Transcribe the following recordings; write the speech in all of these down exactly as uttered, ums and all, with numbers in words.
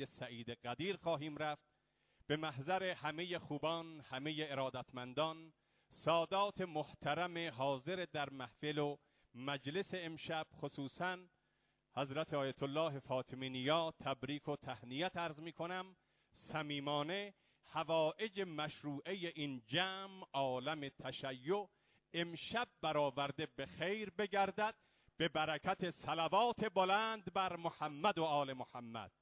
عید سعید قدیر خواهیم رفت. به محضر همه خوبان، همه ارادتمندان، سادات محترم حاضر در محفل و مجلس امشب، خصوصاً حضرت آیت الله فاطمی نیا تبریک و تهنیت عرض می کنم. صمیمانه حوائج مشروعه این جمع عالم تشیع امشب برآورده به خیر بگردد، به برکت صلوات بلند بر محمد و آل محمد.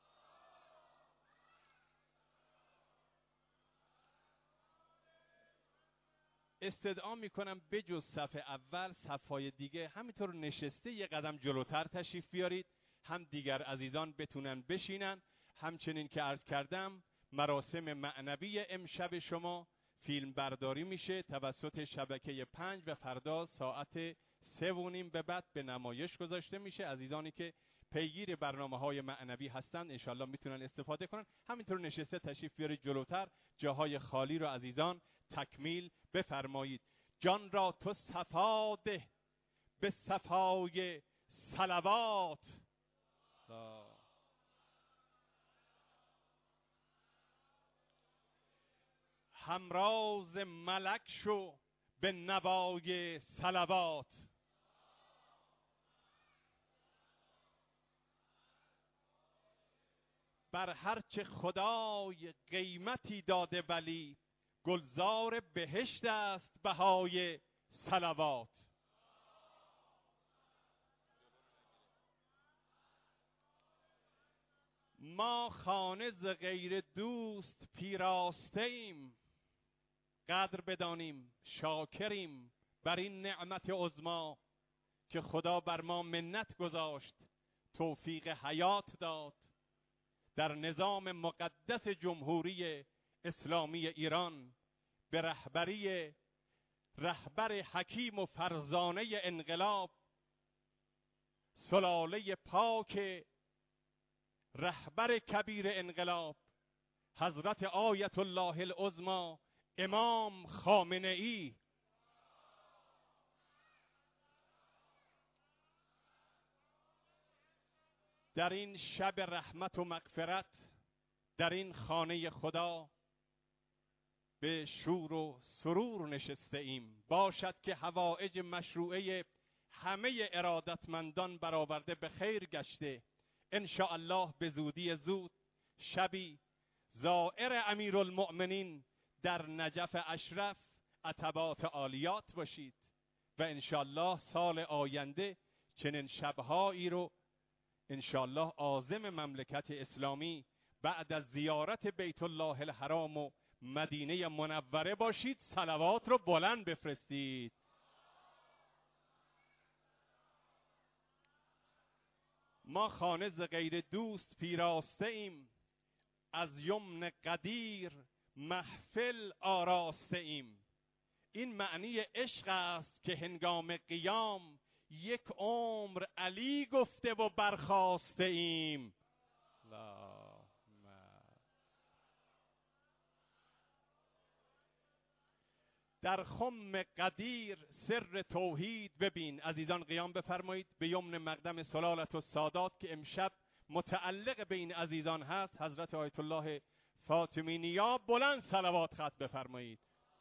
استدعا میکنم بجز صف اول، صفهای دیگه همینطور نشسته یه قدم جلوتر تشریف بیارید، هم دیگر عزیزان بتونن بشینن. همچنین که عرض کردم مراسم معنوی امشب شما فیلم برداری میشه توسط شبکه پنج و فردا ساعت سه و نیم به بعد به نمایش گذاشته میشه. عزیزانی که پیگیر برنامه های معنوی هستند انشالله میتونن استفاده کنن. همینطور نشسته تشریف بیارید جلوتر، جاهای خالی رو عزیزان تکمیل بفرمایید. جان را تو صفا ده به صفای صلوات، همراز ملک شو به نوای صلوات. بر هرچه خدای قیمتی داده ولی، گلزار بهشت است بهای صلوات. ما خانه ز غیر دوست پیراسته ایم، قدر بدانیم شاکریم بر این نعمت عظما که خدا بر ما منت گذاشت، توفیق حیات داد. در نظام مقدس جمهوری اسلامی ایران به رهبری رهبر حکیم و فرزانه انقلاب، سلاله پاک رهبر کبیر انقلاب حضرت آیت الله العظمی امام خامنه ای، در این شب رحمت و مغفرت در این خانه خدا به شور و سرور نشسته ایم. باشد که حوائج مشروعه همه ارادتمندان برآورده به خیر گشته. ان شاء الله به زودی زود شبی زائر امیرالمؤمنین در نجف اشرف عتبات عالیات باشید و ان شاء الله سال آینده چنین شبهایی رو ان شاء الله عازم مملکت اسلامی بعد از زیارت بیت الله الحرام و مدینه منوره باشید. صلوات رو بلند بفرستید. ما خانه ز غیر دوست پیراسته ایم، از یمن قدیر محفل آراسته ایم. این معنی عشق است که هنگام قیام یک عمر علی گفته و برخاسته ایم. در خم قدیر سر توحید ببین. عزیزان قیام بفرمایید به یمن مقدم سلالت و سادات که امشب متعلق به این عزیزان هست، حضرت آیت الله فاطمی نیا. بلند صلوات خط بفرمایید.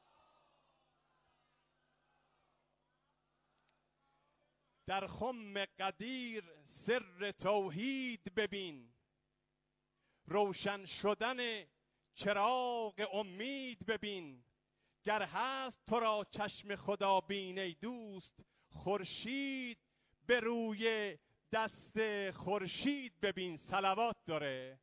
در خم قدیر سر توحید ببین، روشن شدن چراغ امید ببین. گر هست تو را چشم خدا بین ای دوست، خورشید به روی دست خورشید ببین. صلوات داره.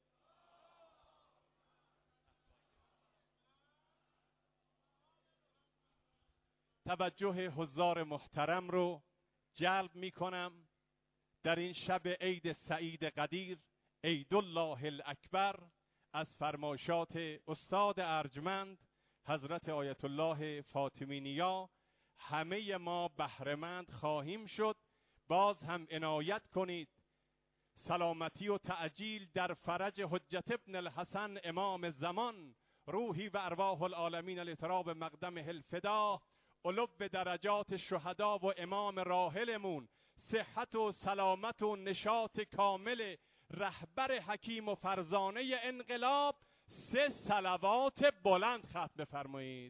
توجه حضار محترم رو جلب می کنم در این شب عید سعید قدیر، عید الله الاکبر، از فرمایشات استاد ارجمند حضرت آیت الله فاطمی نیا همه ما بهره‌مند خواهیم شد. باز هم عنایت کنید سلامتی و تعجیل در فرج حجت ابن الحسن امام زمان، روحی و ارواح العالمین الاطراب مقدم الفدا، علو درجات شهدا و امام راحلمون، صحت و سلامت و نشاط کامل رهبر حکیم و فرزانه انقلاب سه صلوات بلند ختم بفرمایید.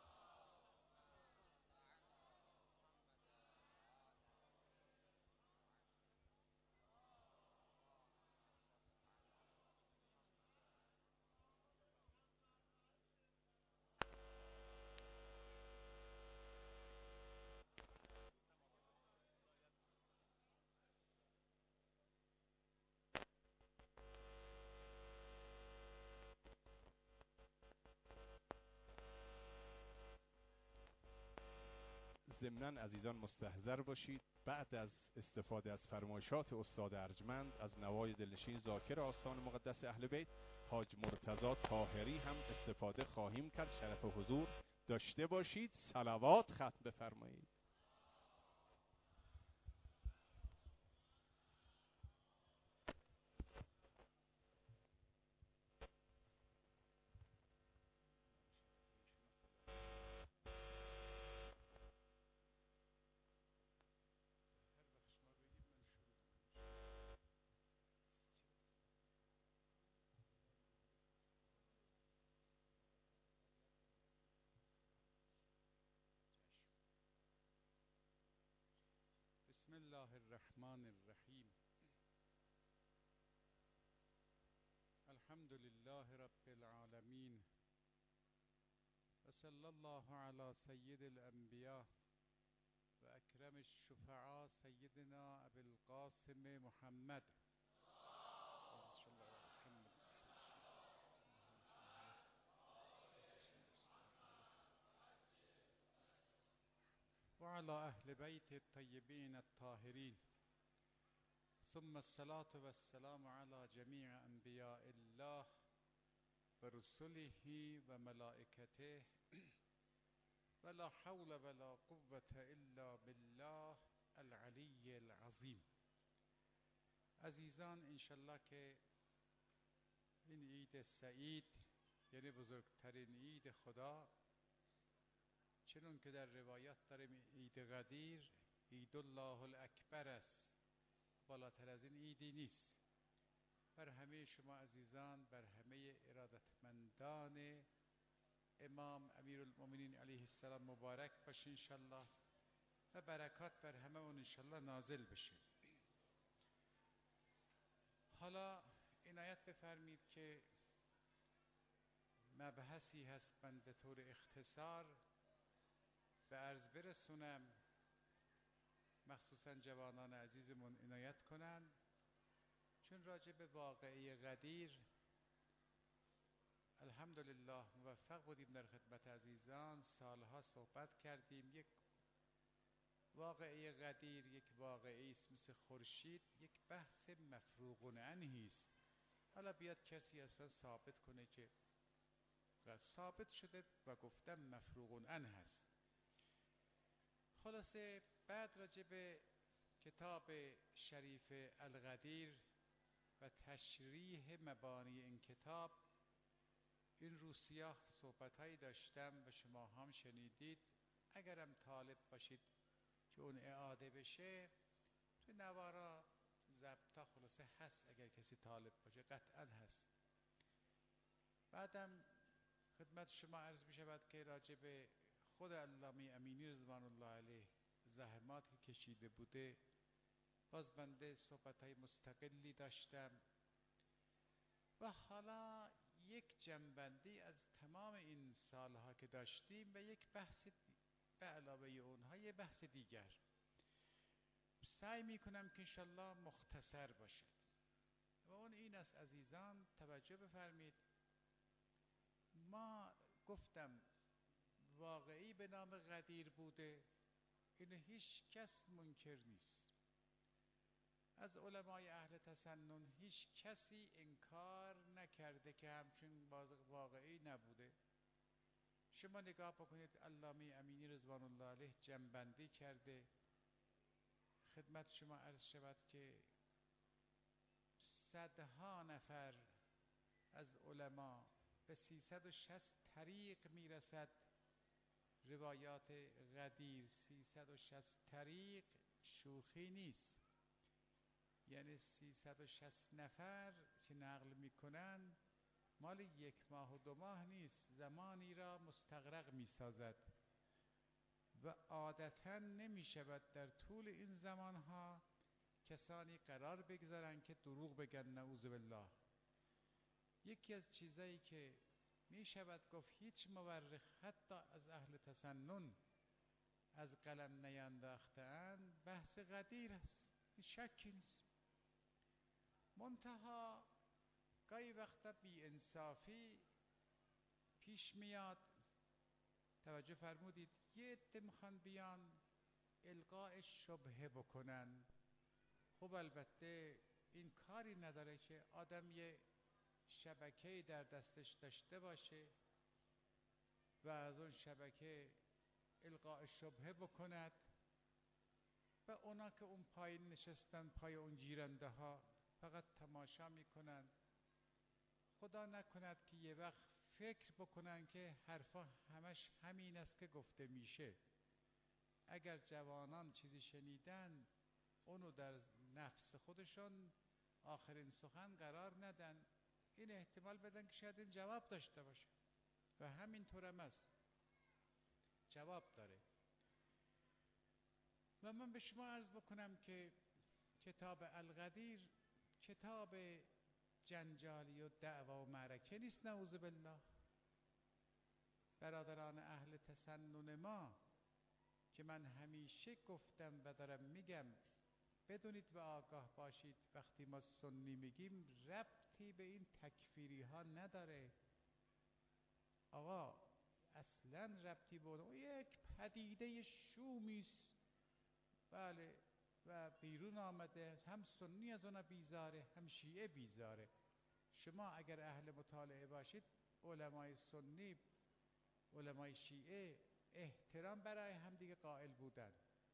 ضمناً عزیزان مستحضر باشید بعد از استفاده از فرمایشات استاد ارجمند از نوای دلنشین ذاکر آستان مقدس اهل بیت حاج مرتضی طاهری هم استفاده خواهیم کرد. شرف حضور داشته باشید. صلوات ختم بفرمایید. بسم الله الرحمن الرحیم. الحمد لله رب العالمین و صلی الله علی سید الانبیاء و اکرم الشفعاء سیدنا ابی القاسم محمد و علی اهل بیت الطیبین الطاهرین، ثم الصلاة و السلام علی جمیع انبیاء الله و رسله و ملائکته و لا حول ولا قوة الا بالله العلی العظیم. عزیزان، انشالله که این عید سعید یعنی بزرگترین عید خدا، چنون که در روایات داریم عید قدیر عید الله الاکبر است، بالاتر از این عیدی نیست. بر همه شما عزیزان، بر همه ارادتمندان امام امیرالمؤمنین علیه السلام مبارک باشه انشالله و برکات بر همه اون انشالله نازل بشه. حالا عنایت بفرمید که مبحثی هست من به طور اختصار به عرض برسونم، مخصوصا جوانان عزیزمون عنایت کنند، چون راجع به واقعه قدیر الحمدلله موفق بودیم در خدمت عزیزان سالها صحبت کردیم. یک واقعه قدیر یک واقعه است مثل خورشید، یک بحث مفروغ عنه است. حالا بیاد کسی اصلا ثابت کنه که ثابت شده و گفتم مفروغ عنه هست. خلاصه بعد راجع به کتاب شریف القدیر و تشریح مبانی این کتاب این روسیاه صحبت هایی داشتم و شما هم شنیدید. اگرم طالب باشید که اون اعاده بشه تو نوارا ضبطا خلاصه هست، اگر کسی طالب باشه قطعا هست. بعدم خدمت شما عرض می شود که راجع به خود علامه امینی رضوان الله علیه زحمات که کشیده بوده باز بنده صحبت های مستقلی داشتم و حالا یک جنبندی از تمام این سالها که داشتیم و یک بحث به علاوه اونها یه بحث دیگر. سعی میکنم که انشالله مختصر باشد و اون این است عزیزان توجه بفرمید. ما گفتم واقعی به نام قدیر بوده، اینو هیچ کس منکر نیست. از علمای اهل تسنن هیچ کسی انکار نکرده که همچون واقعی نبوده. شما نگاه بکنید علامه امینی رضوان الله علیه جنبندی کرده. خدمت شما عرض شود که صدها نفر از علما به سیصد و شصت طریق میرسد روایات قدیر. سیصد و شصت طریق شوخی نیست. یعنی سیصد و شصت نفر که نقل میکنن مال یک ماه و دو ماه نیست، زمانی را مستغرق میسازد و عادتا نمیشود در طول این زمانها کسانی قرار بگذارن که دروغ بگن، نعوذ بالله. یکی از چیزایی که میشود گفت هیچ مورخ حتی از اهل تسنن از قلم نینداختند بحث غدیر است، شکی نیست. منتها گاهی وقتا بی انصافی پیش میاد. توجه فرمودید یه عده میخوان بیان القاء شبهه بکنن. خب البته این کاری نداره که آدم یه شبکه‌ای در دستش داشته باشه و از اون شبکه القاء شبهه بکند و اونا که اون پایین نشستن پای اون گیرنده ها فقط تماشا میکنن. خدا نکند که یه وقت فکر بکنن که حرفا همش همین است که گفته میشه. اگر جوانان چیزی شنیدن اونو در نفس خودشون آخرین سخن قرار ندن، این احتمال بدن که شاید این جواب داشته باشه و همین طورم است، جواب داره. و من به شما عرض بکنم که کتاب الغدیر کتاب جنجالی و دعوا و معرکه نیست، نعوذ بالله. برادران اهل تسنن ما که من همیشه گفتم و دارم میگم، بدونید و آگاه باشید وقتی ما سنی میگیم ربطی به این تکفیری ها نداره. آقا اصلا ربطی به اون یک پدیده شومیست، بله، و بیرون آمده، هم سنی از اون بیزاره هم شیعه بیزاره. شما اگر اهل مطالعه باشید علمای سنی علمای شیعه احترام برای هم دیگه قائل بودن.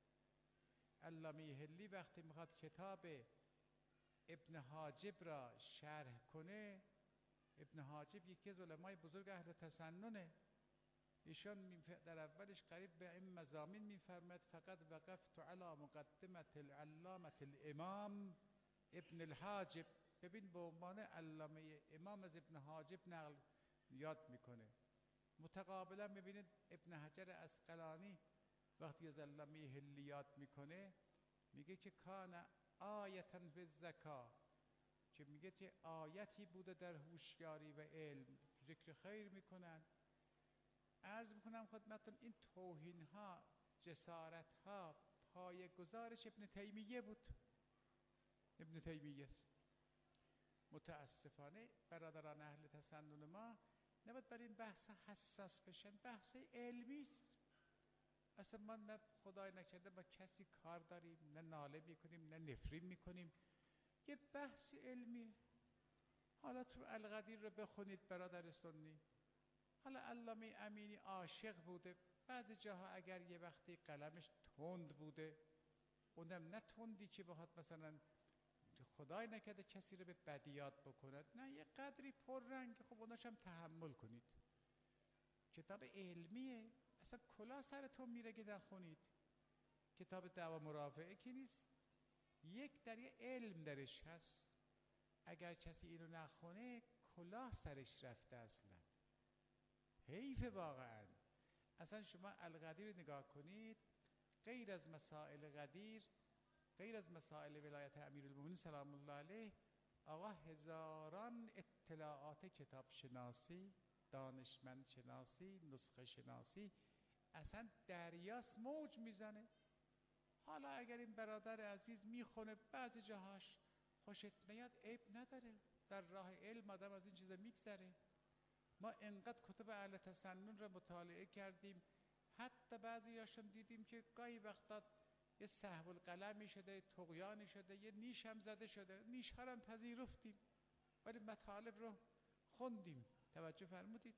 علامه حلی وقتی میخواد کتاب ابن حاجب را شرح کنه، ابن حاجب یکی از علمای بزرگ اهل تسننه، ایشان در اولش قریب به این مضامین میفرماد فقط وقفت علی مقدمت العلامة الامام ابن الحاجب. ببین به عنوان علامه امام از ابن حاجب نقل یاد میکنه. متقابلا ببینید ابن حجر عسقلانی وقتی از علامه حلی یاد میکنه میگه که کان آیتا فی الذکا، که میگه که آیتی بوده در هوشیاری و علم، ذکر خیر میکنن. عرض میکنم خدمتتون این توهین ها جسارت ها پای گزارش ابن تیمیه بود، ابن تیمیه است. متاسفانه برادران اهل تسنن ما نباید بر این بحث حساس بشن، بحث علمی است. اصلا ما نه خدای نکرده با کسی کار داریم، نه ناله میکنیم نه نفرین میکنیم، یه بحث علمی. حالا تو الغدیر رو بخونید برادر سنی، حالا علامه امینی عاشق بوده، بعضی جاها اگر یه وقتی قلمش تند بوده، اونم نه تندی که بخواد مثلا خدای نکرده کسی رو به بدیات بکند، نه یه قدری پررنگ، خب اوناش هم تحمل کنید. کتاب علمیه، اصلا کلا سرتون میره که نخونید. کتاب دعوا مرافعه که نیست، یک دریه علم درش هست. اگر کسی اینو نخونه کلا سرش رفته اصلا، حیف واقعا. اصلا شما الغدیر نگاه کنید، غیر از مسائل غدیر، غیر از مسائل ولایت امیرالمومنین سلام الله علیه، آقا هزاران اطلاعات کتاب شناسی، دانشمند شناسی، نسخه شناسی، اصلا دریاست موج میزنه. حالا اگر این برادر عزیز میخونه بعضی جاهاش خوشت نیاد عیب نداره، در راه علم آدم از این چیزا میگذره. ما انقدر کتب اهل تسنن را مطالعه کردیم، حتی بعضی هاشون دیدیم که گاهی وقتا یه سهو القلمی شده، طغیانی شده، یه نیش هم زده شده، نیش ها هم پذیرفتیم ولی مطالب رو خوندیم. توجه فرمودید؟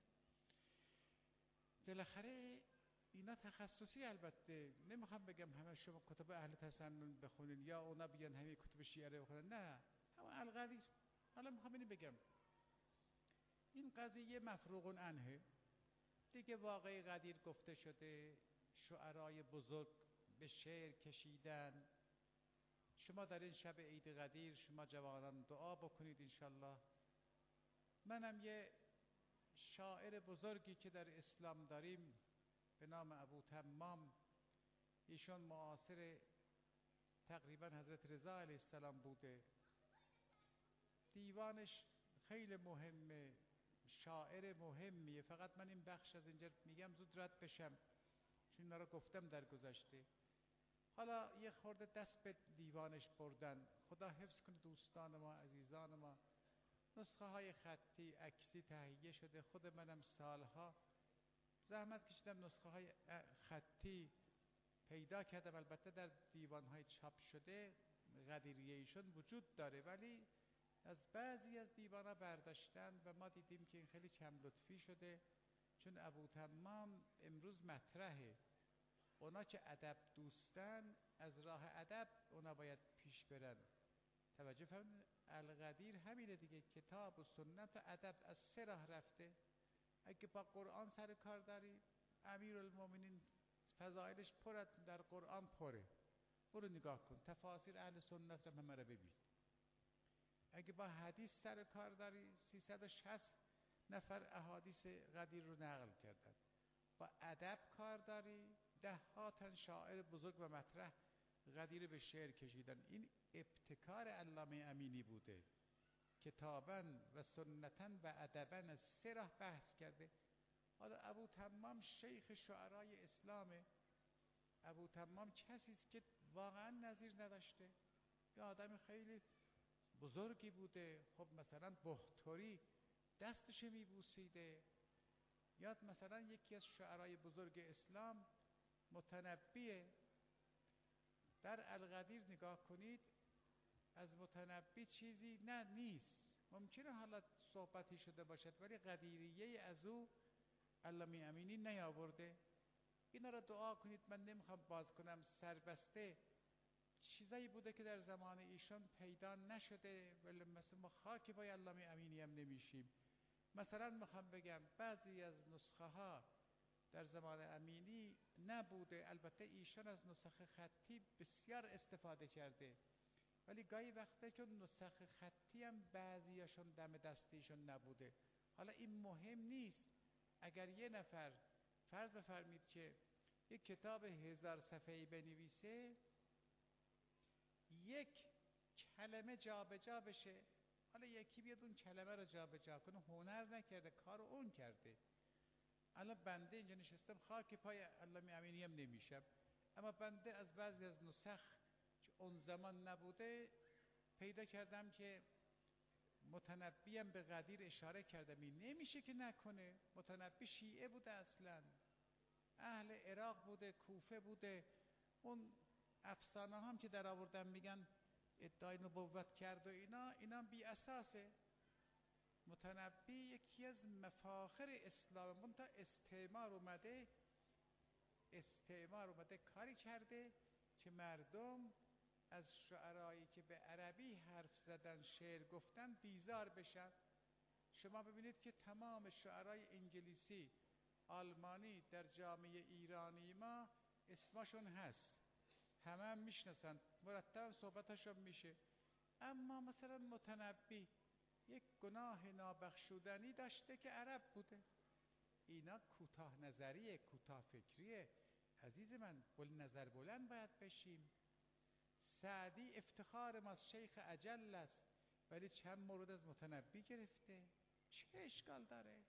بالاخره اینا تخصصی، البته نمیخوام بگم همه شما کتب اهل تسنن بخونین یا اونا بیان همین کتب شیعه رو بخونن، نه، همه الغدیر. حالا میخوام اینو بگم، این قضیه مفروغ عنه دیگه، واقعی غدیر گفته شده، شعرای بزرگ به شعر کشیدن، شما در این شب عید قدیر شما جوانان دعا بکنید انشالله. منم یه شاعر بزرگی که در اسلام داریم به نام ابو تمام، ایشون معاصر تقریبا حضرت رضا علیه السلام بوده، دیوانش خیلی مهمه، شاعر مهمیه. فقط من این بخش از اینجا میگم زود رد بشم چون اینا رو گفتم در گذشته. حالا یه خورده دست به دیوانش بردن. خدا حفظ کنه دوستان ما، عزیزان ما. نسخه های خطی عکسی تهیه شده. خود منم سالها زحمت کشیدم نسخه های خطی پیدا کردم. البته در دیوان های چاپ شده قدیریه ایشون وجود داره، ولی از بعضی از دیوان ها برداشتن و ما دیدیم که این خیلی کم لطفی شده، چون ابو تمام امروز مطرحه. اونا که ادب دوستن از راه ادب اونا باید پیش برن. توجه فرمودید؟ القدیر همینه دیگه، کتاب و سنت و ادب از سه راه رفته. اگه با قرآن سر کار داری، امیرالمومنین فضایلش پر در قرآن پره، برو نگاه کن، تفاسیر اهل سنت رو همه رو ببین. اگه با حدیث سر کار داری، سیصد و شصت نفر احادیث قدیر رو نقل کردن. با ادب کار داری، ده ها تن شاعر بزرگ و مطرح قدیر به شعر کشیدن. این ابتکار علامه امینی بوده، کتاباً و سنتاً و ادباً از سه راه بحث کرده. حالا ابو تمام شیخ شعرای اسلامه. ابو تمام کسی است که واقعاً نظیر نداشته، یه آدم خیلی بزرگی بوده. خب مثلا بحتری دستش میبوسیده. یاد مثلا یکی از شعرای بزرگ اسلام متنبیه، در القدیر نگاه کنید، از متنبی چیزی نه نیست. ممکنه حالا صحبتی شده باشد ولی قدیریه از او علامه امینی نیاورده. اینا را دعا کنید. من نمیخوام باز کنم، سربسته چیزایی بوده که در زمان ایشان پیدا نشده، ولی مثلا ما خاک پای علامه امینی هم نمیشیم. مثلا میخوام بگم بعضی از نسخه ها در زمان امینی نبوده. البته ایشان از نسخه خطی بسیار استفاده کرده، ولی گاهی وقته که نسخه خطی هم بعضیاشون دم دستیشون نبوده. حالا این مهم نیست. اگر یه نفر فرض بفرمید که یک کتاب هزار صفحه‌ای بنویسه، یک کلمه جابجا بشه، حالا یکی بیاد اون کلمه رو جابجا کنه، هنر نکرده، کار اون کرده. الان بنده اینجا نشستم خاک پای علامه امینی هم نمیشم، اما بنده از بعضی از نسخ که اون زمان نبوده پیدا کردم که متنبی هم به قدیر اشاره کرده. می نمیشه که نکنه. متنبی شیعه بوده، اصلا اهل عراق بوده، کوفه بوده. اون افسانه هم که در آوردن میگن ادعای نبوت کرد و اینا، اینا بی اساسه. متنبی یکی از مفاخر اسلام، منتها استعمار اومده استعمار اومده کاری کرده که مردم از شعرایی که به عربی حرف زدن، شعر گفتن، بیزار بشن. شما ببینید که تمام شعرای انگلیسی، آلمانی در جامعه ایرانی ما اسمشون هست، همه هم میشناسن، مرتب صحبتشون میشه. اما مثلا متنبی یک گناه نابخشودنی داشته که عرب بوده. اینا کوتاه نظریه، کوتاه فکریه. عزیز من، بل نظر بلند باید بشیم. سعدی افتخار ماست، شیخ اجل است، ولی چند مورد از متنبی گرفته. چه اشکال داره؟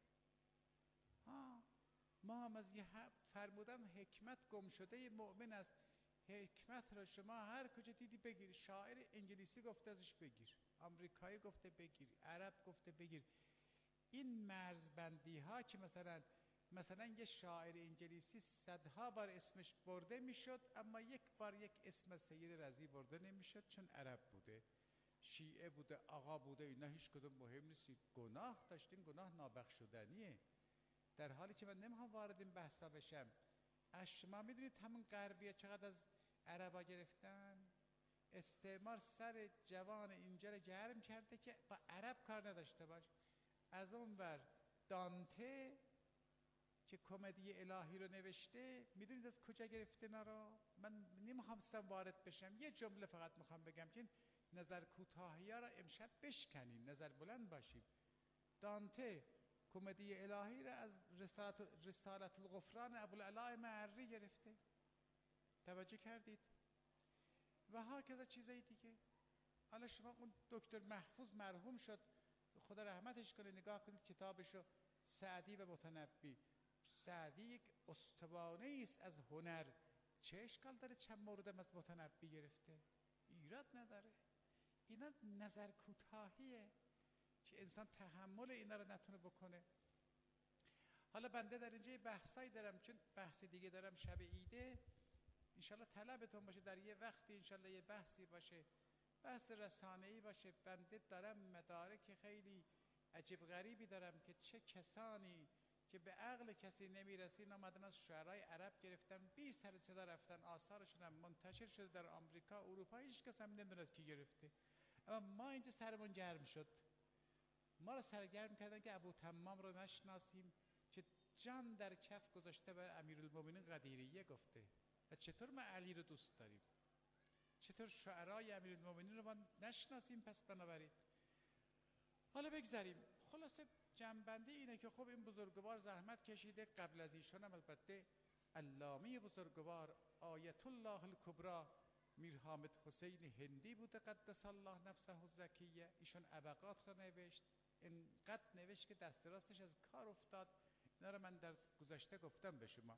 ها، ما هم از یه فرمودن حکمت گم شده مؤمن است. حکمت را شما هر کجا دیدی بگیر. شاعر انگلیسی گفته ازش بگیر، آمریکایی گفته بگیر، عرب گفته بگیر. این مرزبندی ها که مثلا مثلا یه شاعر انگلیسی صدها بار اسمش برده میشد، اما یک بار یک اسم از سید رضی برده نمیشد، چون عرب بوده، شیعه بوده، آقا بوده. اینا هیچ کدوم مهم نیست. گناه داشتین، گناه نابخشودنیه. در حالی که من نمیخوام وارد این بحثا بشم. شما میدونید همون غربیه چقدر از عربا گرفتن؟ استعمار سر جوان اینجا رو گرم کرده که با عرب کار نداشته باش. از اون ور دانته که کمدی الهی رو نوشته، میدونید از کجا گرفته نرا؟ من نمیخواستم وارد بشم، یه جمله فقط میخوام بگم که نظر کوتاهی ها را امشب بشکنین، نظر بلند باشید. دانته کمدی الهی را از رسالت, رسالت الغفران ابوالعلاء معری گرفته، توجه کردید؟ و ها کذا چیزای دیگه. حالا شما اون دکتر محفوظ مرحوم شد، خدا رحمتش کنه، نگاه کنید کتابشو، سعدی و متنبی. سعدی یک استوانه است از هنر، چه اشکال داره چند موردم از متنبی گرفته؟ ایراد نداره. اینا نظر کوتاهیه که انسان تحمل اینا رو نتونه بکنه. حالا بنده در اینجا بحثایی دارم، چون بحث دیگه دارم شب عیده، انشالله طلبتون باشه در یه وقتی انشالله یه بحثی باشه، بحث رسانه‌ای باشه. بنده دارم مدارک خیلی عجیب غریبی دارم که چه کسانی که به عقل کسی نمیرسین آمدن از شعرهای عرب گرفتن، بی سر صدا رفتن، آثارشون هم منتشر شده در آمریکا، اروپا، هیچ کس هم نمیدونه کی گرفته. اما ما اینجا سرمون گرم شد، ما رو سرگرم کردن که ابو تمام رو نشناسیم که جان در کف گذاشته بر امیرالمومنین قدیریه گفته. و چطور ما علی رو دوست داریم؟ چطور شعرهای امیرالمومنین رو ما نشناسیم؟ پس بنابراین حالا بگذاریم. خلاصه جنبندی اینه که خب این بزرگوار زحمت کشیده، قبل از ایشان هم البته علامه بزرگوار آیت الله الکبری میر حامد حسین هندی بوده قدس الله نفسه الزکیه. ایشون ابقات رو نوشت، اینقدر نوشت که دست راستش از کار افتاد. اینا رو من در گذشته گفتم به شما.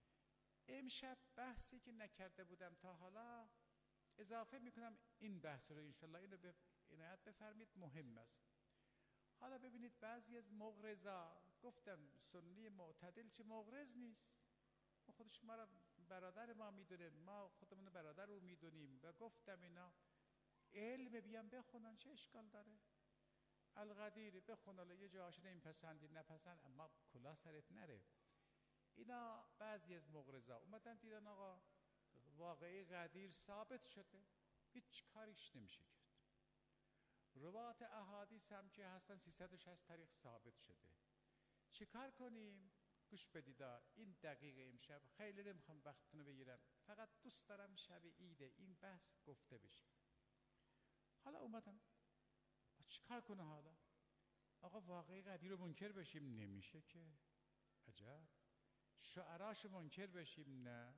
امشب بحثی که نکرده بودم تا حالا اضافه میکنم، این بحث رو انشالله اینو به عنایت بفرمید، مهم است. حالا ببینید بعضی از مغرضا گفتم سنی معتدل چه مغرض نیست، خودش ما را برادر ما میدونه، ما خودمون برادر رو میدونیم. و گفتم اینا علم بیان بخونن، چه اشکال داره؟ القدیر بخون، حالا یه جاهاش نمیپسندی نپسند، اما کلا سرت نره. اینا بعضی از مغرضا اومدن دیدن آقا واقعی قدیر ثابت شده، هیچ کاریش نمیشه کرد. روات احادیث هم که هستن سیصد و شصت طریق ثابت شده. چی کار کنیم؟ گوش بدید، این دقیقه امشب خیلی نمیخوام وقتتون رو بگیرم، فقط دوست دارم شب عیده این بحث گفته بشه. حالا اومدم چی کار کنه؟ حالا آقا واقعی قدیر رو منکر بشیم؟ نمیشه که. عجب. شعراش منکر بشیم؟ نه.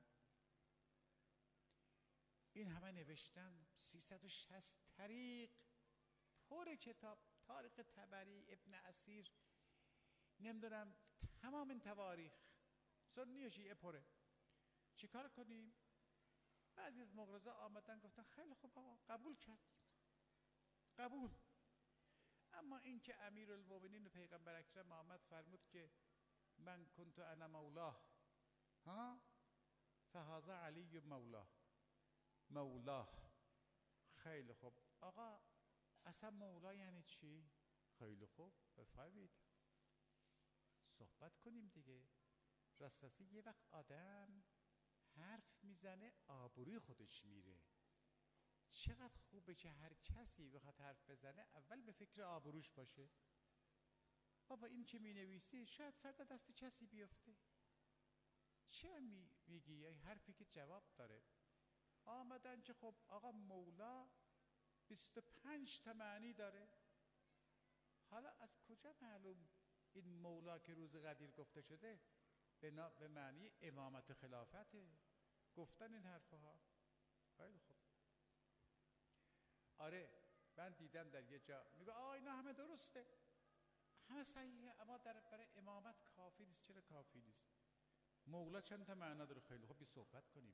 این همه نوشتن، سیصد و شصت طریق، پر کتاب، تاریخ طبری، ابن اسیر، نمیدونم تمام این تواریخ سنی و شیعه پره. چی کار کنیم؟ بعضی از مغرضا آمدن گفتن خیلی خوب آقا قبول کردیم، قبول. اما این که امیرالمومنین و پیغمبر اکرم آمد فرمود که من کنت انا مولاه، ها فهذا علی مولاه، مولاه. خیلی خوب آقا اصلا مولا یعنی چی؟ خیلی خوب بفرمایید صحبت کنیم دیگه. راستی یه وقت آدم حرف میزنه آبروی خودش میره. چقدر خوبه که هر کسی بخواد حرف بزنه اول به فکر آبروش باشه. بابا این که مینویسی شاید فردا دست کسی بیفته، چه می میگی؟ حرفی که جواب داره. آمدن که خب آقا مولا بیست و پنج تا معنی داره. حالا از کجا معلوم این مولا که روز قدیر گفته شده به, به معنی امامت خلافته؟ گفتن این حرفها. خیلی خوب. آره من دیدم در یه جا میگه آه اینا همه درسته، همه صحیحه، اما در برای امامت کافی نیست. چرا کافی نیست؟ مولا چند تا معنا داره؟ خیلی خوب بی صحبت کنیم.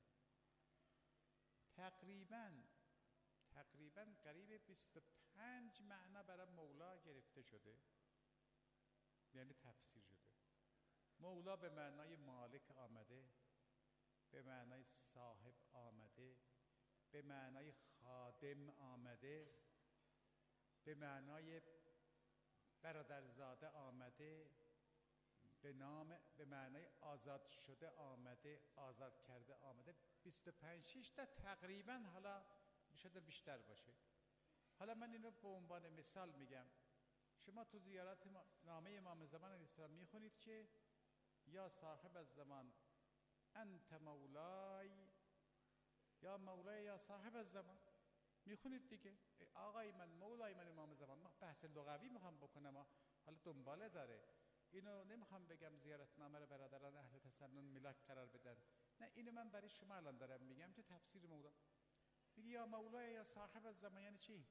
تقریبا تقریبا قریب بیست و پنج معنا برای مولا گرفته شده، یعنی تفسیر شده. مولا به معنای مالک آمده، به معنای صاحب آمده، به معنای خادم آمده، به معنای برادرزاده آمده، به نام به معنای آزاد شده آمده، آزاد کرده آمده. بیست و پنج شش تا تقریبا، حالا شده بیشتر باشه. حالا من اینو به عنوان مثال میگم. شما تو زیارت نامه امام زمان اسلام میخونید که یا صاحب الزمان انت مولای، یا مولای یا صاحب الزمان. میخونید دیگه، آقای من، مولای من امام زمان. ما بحث لغوی میخوام بکنم، حالا دنباله داره. اینو نمیخوام بگم زیارتنامه رو برادران اهل تسنن ملاک قرار بدن، نه، اینو من برای شما الان دارم میگم که تفسیر مولا. میگه یا مولای یا صاحب الزمان یعنی چی؟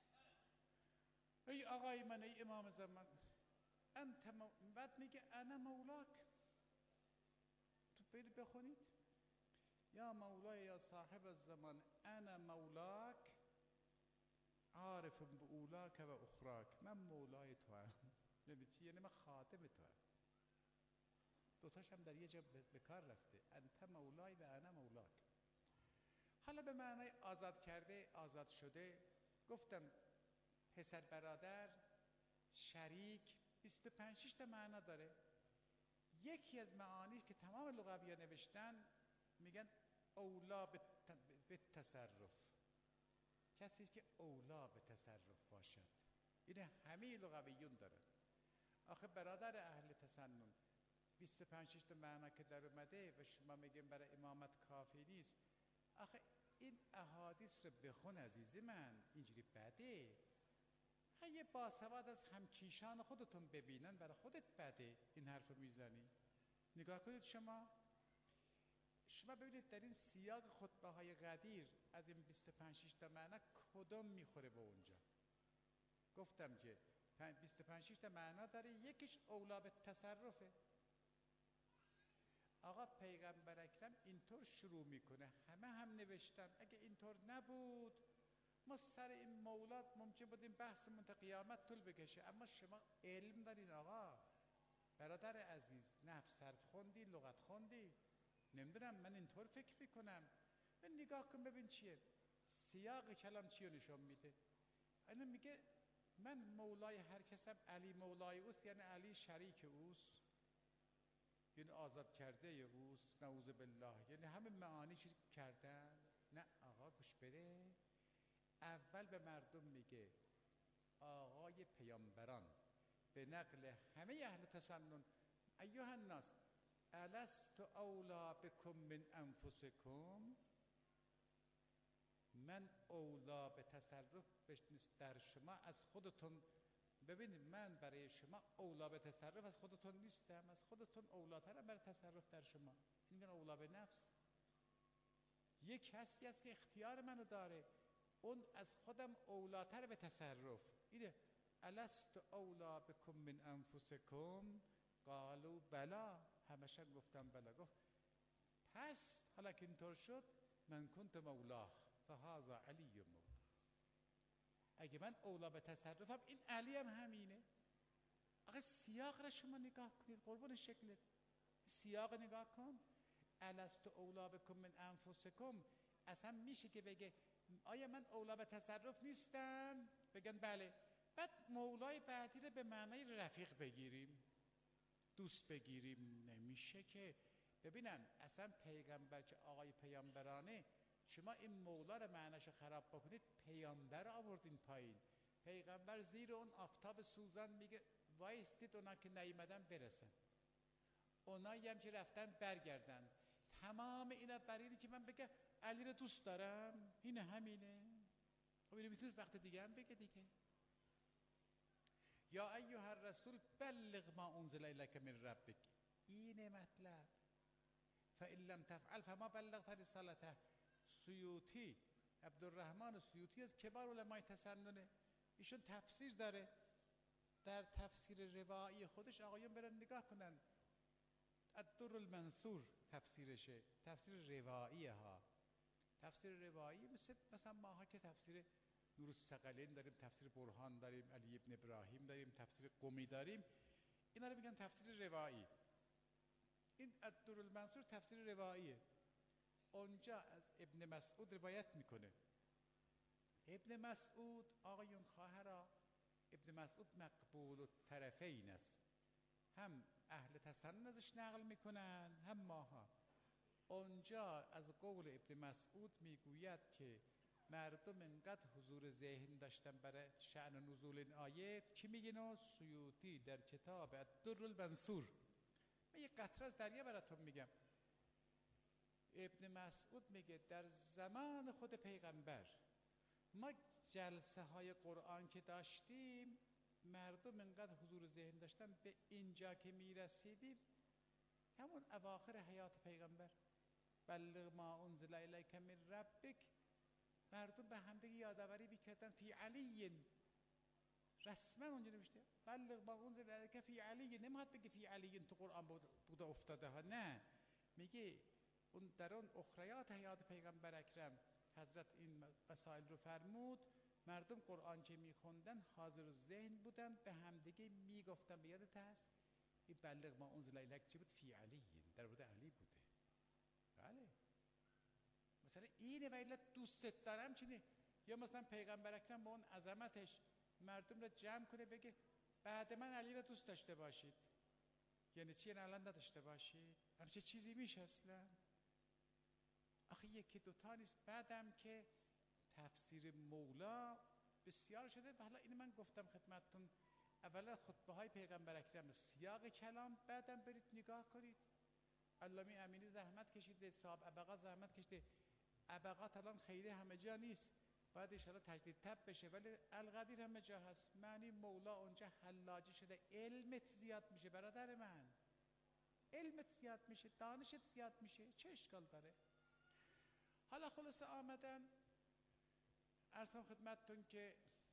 ای آقای من، ای امام زمان، انت مو... بعد میگه انا مولاک. تو برید بخونید، یا مولای یا صاحب الزمان انا مولاک عارف به اولاک و اخراک. من مولای تو هم. یعنی چی؟ یعنی من خادم تو هم. دوتاش هم در یه جا به کار رفته، انت مولای و انا مولاک. حالا به معنای آزاد کرده، آزاد شده. گفتم پسر برادر، شریک، بیست و پنج شش تا معنا داره. یکی از معانی که تمام لغوی‌ها نوشتن میگن اولا به تصرف، کسی که اولا به تصرف باشد. این همه لغویون دارن. آخه برادر اهل تسنن، بیست و پنج شش تا معنا که در اومده و شما میگیم برای امامت کافی نیست. آخه این احادیث رو بخون عزیز من، اینجوری بده؟ یه باسواد از همکیشان خودتون ببینن، برای خودت بده این حرف رو میزنی؟ نگاه کنید شما شما ببینید در این سیاق خطبه های قدیر از این بیست و پنج شش تا معنا کدوم میخوره به اونجا؟ گفتم که بیست و پنج شش تا معنا داره، یکیش اولا به تصرفه. آقا پیغمبر اکرم اینطور شروع میکنه، همه هم نوشتن. اگه اینطور نبود ما سر این مولات ممکن بود این بحثمون تا قیامت طول بکشه. اما شما علم دارین آقا، برادر عزیز، نحو صرف خوندی، لغت خوندی. نمیدونم، من اینطور فکر میکنم. من نگاه کن ببین چیه سیاق کلام، چیو نشون میده. اینو میگه من مولای هر کسم، علی مولای اوست، یعنی علی شریک اوست، یعنی آزاد کرده اوست، نعوذ بالله، یعنی همه معانیش کردن. نه آقا گوش بده، اول به مردم میگه آقای پیامبران به نقل همه اهل تسنن، ایها الناس الست اولا بکم من انفسکم، من اولا به تصرف در شما از خودتون. ببینید من برای شما اولا به تصرف از خودتون نیستم، از خودتون اولاترم برای تصرف در شما. این میگن اولا به نفس. یک کسی است که اختیار منو داره، اون از خودم اولاتر به تصرف. اینه الست اولا بکم من انفسکم قالوا بلا، همشن گفتم بلا. گفت پس حالا که اینطور شد من کنت مولاه فهذا علی مولا. اگه من اولا به تصرفم، این علی هم همینه. آقا سیاق را شما نگاه کنید، قربون شکلت سیاق نگاه کن. الست اولا بکم من انفسکم، اصلا میشه که بگه آیا من اولا به تصرف نیستم؟ بگن بله. بعد مولای بعدی رو به معنای رفیق بگیریم، دوست بگیریم؟ نمیشه که. ببینن اصلا پیغمبر که آقای پیامبرانه، شما این مولا رو معنیش خراب بکنید، پیامبر آوردین پایین. پیغمبر زیر اون آفتاب سوزان میگه وایستید اونا که نیومدن برسن، اونایی هم که رفتن برگردن. تمام اینا برای اینه که من بگه علی رو دوست دارم. این همینه. خب اینو میتونید وقت دیگه هم بگه دیگه. یا ایها الرسول بلغ ما انزل الیک من ربک، اینه مطلب. فإن لم تفعل فما بلغت رسالته. سیوطی، عبدالرحمن سیوطی از کبار علمای تسننه، ایشون تفسیر داره. در تفسیر روایی خودش آقایون برن نگاه کنن، الدر المنثور تفسیرشه، تفسیر روایی ها. تفسیر روایی مثل مثلا ماها که تفسیر نور الثقلین داریم، تفسیر برهان داریم، علی ابن ابراهیم داریم، تفسیر قمی داریم، اینا رو میگن تفسیر روایی. این الدر المنثور تفسیر رواییه. اونجا از ابن مسعود روایت میکنه. ابن مسعود آقایون خواهرا، ابن مسعود مقبول الطرفین است، هم اهل تسنن ازش نقل میکنن هم ماها. اونجا از قول ابن مسعود میگوید که مردم انقدر حضور ذهن داشتن برای شأن نزول این آیه. کی میگه نو؟ سیوطی در کتاب الدر المنثور من یه قطره از دریا براتون میگم. ابن مسعود میگه در زمان خود پیغمبر ما جلسه های قرآن که داشتیم، مردم انقدر حضور ذهن داشتن، به اینجا که میرسیدیم همون اواخر حیات پیغمبر، بلغ ما انزل الیک من ربک، مردم به همدیگه یادآوری میکردن فی علی، رسما اونجا نوشته بلغ ما انزل الیک فی علی، نمیخواد بگه فی علی تو قرآن بوده افتاده ها، نه، میگه اون در اون اخریات حیات پیغمبر اکرم حضرت این مسائل رو فرمود، مردم قرآن که میخوندن حاضر ذهن بودن، به همدیگه میگفتن، به یادت هست این بلغ ما انزل الیک چی بود؟ فی علی، در مورد علی بوده. بله مثلا اینه و علت دوستت دارم چینه. یا مثلا پیغمبر اکرم با اون عظمتش مردم رو جمع کنه بگه بعد من علی رو دوست داشته باشید، یعنی چی؟ یعنی الان نداشته باشید؟ همچه چیزی میشه اصلا؟ آخه یکی دوتا نیست. بعدم که تفسیر مولا بسیار شده و حالا این من گفتم خدمتتون، اولا خطبه های پیغمبر اکرم سیاق کلام، بعدم برید نگاه کنید. علامه امینی زحمت کشیده، صاحب ابقات زحمت کشیده، ابقات الان خیلی همه جا نیست، باید انشاءالله تجدید تب بشه، ولی القدیر همه جا هست. معنی مولا اونجا حلاجی شده، علمت زیاد میشه برادر من، علمت زیاد میشه، دانشت زیاد میشه، چه اشکال داره؟ حالا خلاصه آمدن عرضم خدمتتون که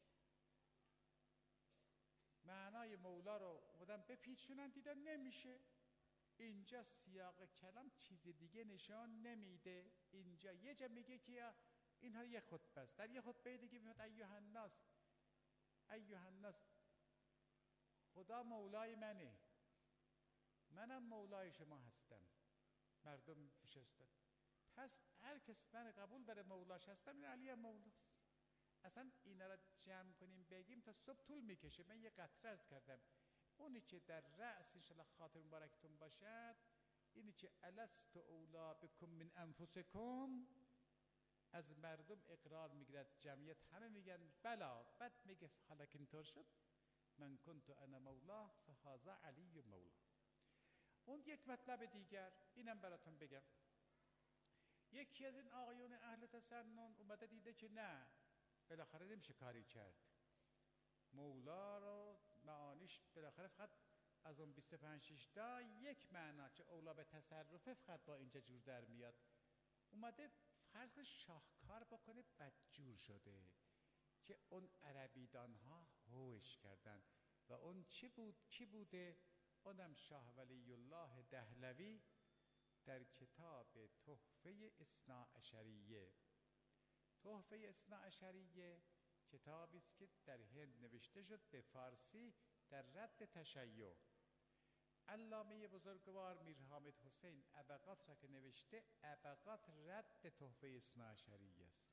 معنای مولا رو بودن بپیچونن، دیدن نمیشه. اینجا سیاق کلام چیز دیگه نشان نمیده. اینجا یه جا میگه که اینها یه خطبه است، در یه خطبه دیگه میگه ایها الناس، ایها الناس خدا مولای منه، منم مولای شما هستم. مردم نشستن، پس هر کس من قبول داره مولاش هستم، این علی هم مولاست. اصلا اینا را جمع کنیم بگیم تا صبح طول میکشه. من یه قطره عرض کردم، اونی که در رأس انشاءالله خاطر مبارکتون باشد، اینی که الست اولا بکم من انفسکم، از مردم اقرار میگیرد، جمعیت همه میگن بلا، بعد میگه حالا که اینطور شد من کنت انا مولا فهذا علی مولا. اون یک مطلب دیگر اینم براتون بگم، یکی از این آقایون اهل تسنن اومده دیده که نه بالاخره نمیشه کاری کرد، مولا رو معانیش بالاخره فقط از اون بیست و پنج شش تا یک معنا که اولا به تصرفه فقط با اینجا جور در میاد، اومده فرض شاهکار بکنه، بدجور شده که اون عربیدان ها هوش کردن. و اون چی بود؟ کی بوده؟ اونم شاه ولی الله دهلوی در کتاب تحفه اثناعشریه. تحفه اثناعشریه کتابی است که در هند نوشته شد به فارسی در رد تشیع. علامه بزرگوار میر حامد حسین ابقات را که نوشته، ابقات رد تحفه اثناعشریه است.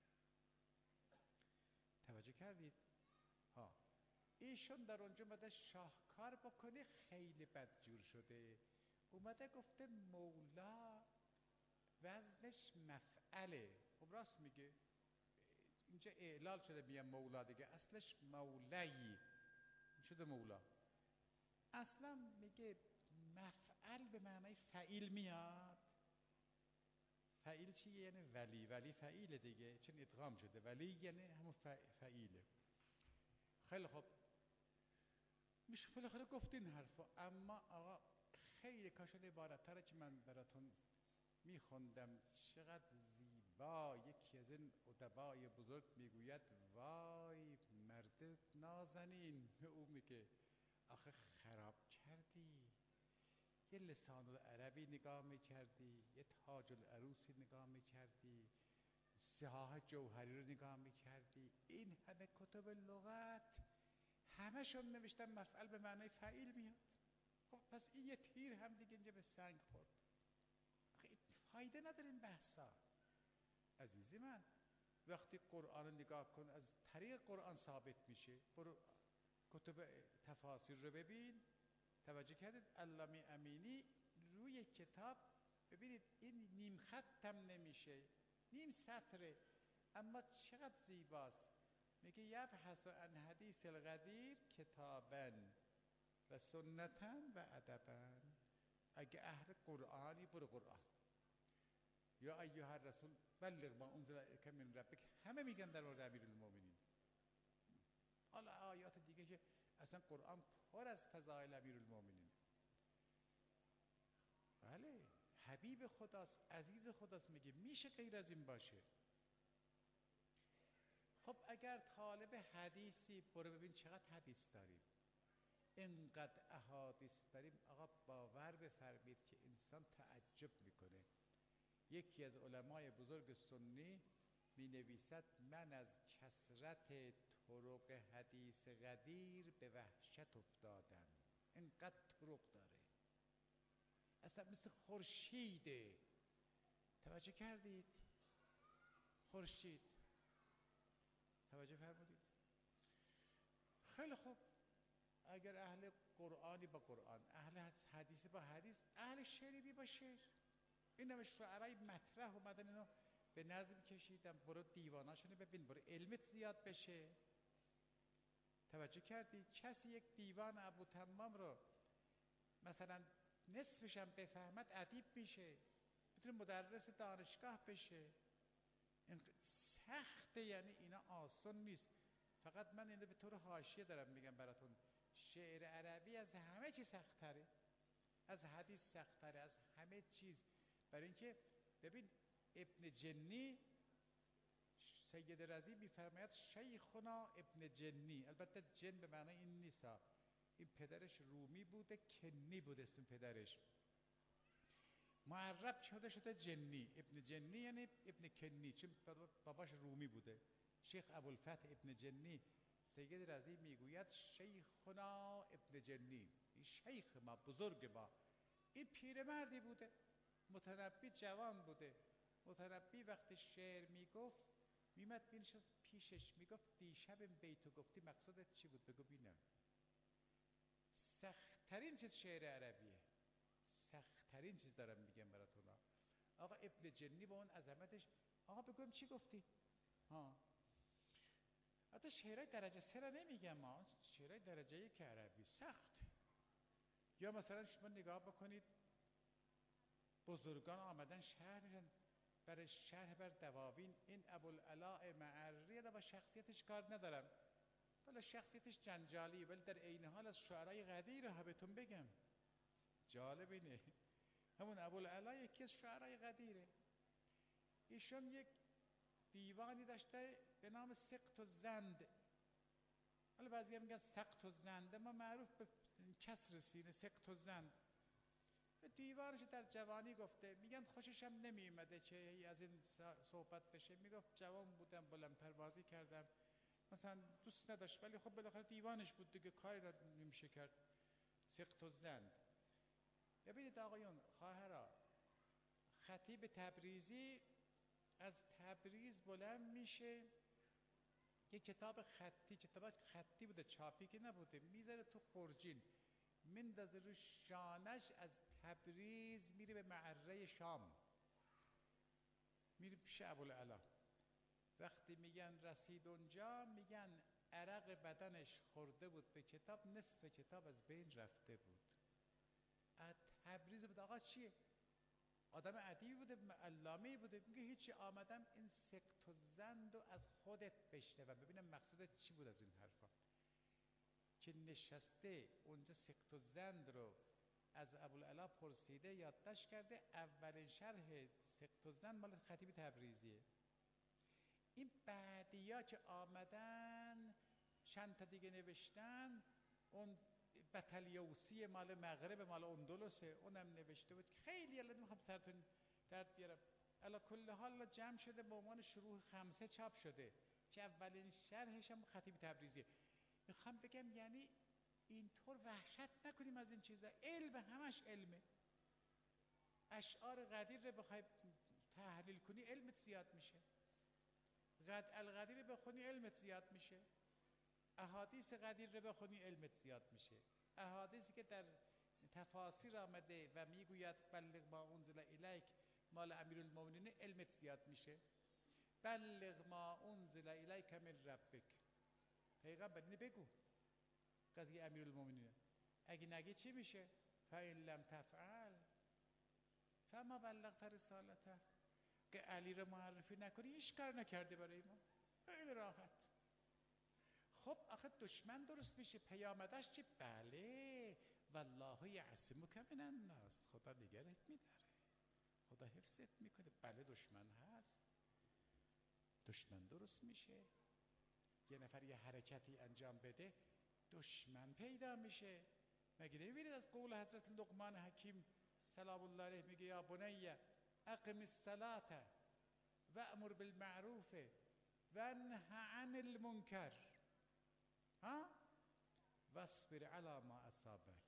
توجه کردید؟ ها، ایشون در اونجا اومده شاهکار بکنه، خیلی بدجور شده، اومده گفته مولا وزنش مفعله. خب راست میگه، اینجا اعلال شده میگه مولا دیگه، اصلش مولی شده مولا. اصلا میگه مفعل به معنای فعیل میاد. فعیل چیه؟ یعنی ولی، ولی فعیل دیگه، چون ادغام شده، ولی یعنی همون فعیله. خیلی خوب، میشه بالاخره گفتین حرفا، اما آقا خیلی کاشون عبارت ها را که من براتون میخوندم چقدر زیبا. یکی از این ادبای بزرگ میگوید وای مرد نازنین، او میگه آخه خراب کردی، یه لسان العربی نگاه میکردی، یه تاج العروسی نگاه میکردی، سیاه جوهری رو نگاه میکردی، این همه کتب لغت همشون نوشتن مفعل به معنای فعیل میاد. خب پس این یه تیر هم دیگه اینجا به سنگ خورد. فایده نداره این بحثا عزیزی من. وقتی قرآن رو نگاه کن از طریق قرآن ثابت میشه. برو کتب تفاسیر رو ببین. توجه کردید علامه امینی روی کتاب ببینید این نیم ختم نمیشه، نیم سطره، اما چقدر زیباست. میگه یبحث عن حدیث القدیر کتابا و سنتا و ادبا. اگه اهل قرآنی برو قرآن. یا ایها الرسول بلغ ما انزل الیک من ربک، همه میگن در مورد امیرالمومنین. حالا آیات دیگه که اصلا قرآن پر از فضائل امیرالمومنین. بله حبیب خداست، عزیز خداست، میگه میشه غیر از این باشه؟ خب اگر طالب حدیثی، برو ببین چقدر حدیث داریم، اینقدر احادیث داریم آقا، باور بفرمید که انسان تعجب میکنه. یکی از علمای بزرگ سنی می نویسد من از کثرت طرق حدیث غدیر به وحشت افتادم. اینقدر طرق داره، اصلا مثل خورشیده. توجه کردید؟ خورشید. توجه فرمودید؟ خیلی خوب، اگر اهل قرآنی با قرآن، اهل حدیث با حدیث، اهل شعری با شعر. این همه شعرهای مطرح اومدن اینو به نظم کشیدم، برو دیواناشونو ببین، برو علمت زیاد بشه. توجه کردی؟ کسی یک دیوان ابو تمام رو مثلا نصفش هم بفهمد ادیب میشه، میتونه مدرس دانشگاه بشه. این سخته، یعنی اینا آسان نیست. فقط من اینو به طور حاشیه دارم میگم براتون، شعر عربی از همه چی سخت‌تره، از حدیث سخت‌تره، از همه چیز. برای اینکه ببین ابن جنی، سید رضی میفرماید شیخنا ابن جنی، البته جن به معنی این نیست، این پدرش رومی بوده، کنی بوده اسم پدرش، معرب شده شده جنی. ابن جنی یعنی ابن کنی، چون باباش رومی بوده. شیخ ابوالفتح ابن جنی، سید رضی میگوید شیخنا ابن جنی، این شیخ ما، بزرگ ما. این پیرمردی بوده، متنبی جوان بوده. متنبی وقتی شعر میگفت میمد بینشست پیشش میگفت دیشب این بیتو گفتی مقصودت چی بود؟ بگو بینم. سخت‌ترین چیز شعر عربیه، سخت‌ترین چیز دارم میگم براتون. آقا ابن جنی با اون عظمتش، آقا بگویم چی گفتی؟ ها حتی شعرهای درجه سه را نمیگم، ما شعرهای درجه یک عربی سخت. یا مثلا شما نگاه بکنید بزرگان آمدن شرح میشن، برای شرح بر دواوین. این ابوالعلاء معری با شخصیتش کار ندارم، ولی شخصیتش جنجالی، ولی در عین حال از شعرهای قدیر ها بهتون بگم. جالب اینه، همون ابوالعلاء یکی از شعرهای قدیره. ایشون یک دیوانی داشته به نام سقط و زند، حالا بعضی هم میگن سقط و زند، ما معروف به کسر سینه سقط و زند. به دیوانش در جوانی گفته، میگن خوشش هم نمیومده که از این صحبت بشه. میگفت جوان بودم، بلند پروازی کردم، مثلا دوست نداشت، ولی خب بالاخره دیوانش بود دیگه، کاری را نمیشه کرد. سقط و زند. ببینید آقایون خواهرها، خطیب تبریزی از تبریز بلند میشه، یه کتاب خطی، کتابش خطی بوده، چاپی که نبوده، میذاره تو خورجین، میندازه رو شانش، از تبریز میره به معره شام، میره پیش ابوالعلا. وقتی میگن رسید اونجا، میگن عرق بدنش خورده بود به کتاب، نصف کتاب از بین رفته بود. از تبریز بود. آقا چیه؟ آدم ادیبی بوده، علامه‌ای بوده. میگه هیچی، آمدم این سقط و زند و از خودت بشنوم، ببینم مقصودت چی بود از این حرفا. که نشسته اونجا سقط و زند رو از ابوالعلا پرسیده، یادداشت کرده. اولین شرح سقط و زند مال خطیب تبریزیه. این بعدیا که آمدن چند تا دیگه نوشتن، اون بطلیوسی مال مغرب، مال اندلسه، اونم نوشته بود. خیلی الان میخوام سرتون درد بیارم. علا کل حال جمع شده به عنوان شروح خمسه چاپ شده، که اولین شرحش هم خطیب تبریزیه. میخوام بگم یعنی اینطور وحشت نکنیم از این چیزا. علم همش علمه. اشعار قدیر رو بخوای تحلیل کنی علمت زیاد میشه، قد القدیر رو بخونی علمت زیاد میشه، احادیث قدیر رو بخونی علمت زیاد میشه. احادیثی که در تفاسیر آمده و میگوید بلغ ما انزل الیک مال امیرالمومنین، علمت زیاد میشه. بلغ ما انزل الیک من ربک، پیغمبر اینو بگو، قضیه امیرالمومنین. اگه نگی چی میشه؟ فَإِن لَمْ تَفْعَلْ فَمَا بَلَّغْتَ رِسَالَتَهُ. که علی رو معرفی نکنی هیچ کار نکردی برای ما. خیلی راحت. خب آخه دشمن درست میشه، پیامدش چی؟ بله والله یعصمک من الناس، خدا نگرت میداره، خدا حفظت میکنه. بله دشمن هست، دشمن درست میشه. یه نفر یه حرکتی انجام بده دشمن پیدا میشه. مگه نمیبینید از قول حضرت لقمان حکیم سلام الله علیه میگه یا بنی اقم الصلاة و امر بالمعروف و نه عن المنکر ها واصبر علی ما اصابک.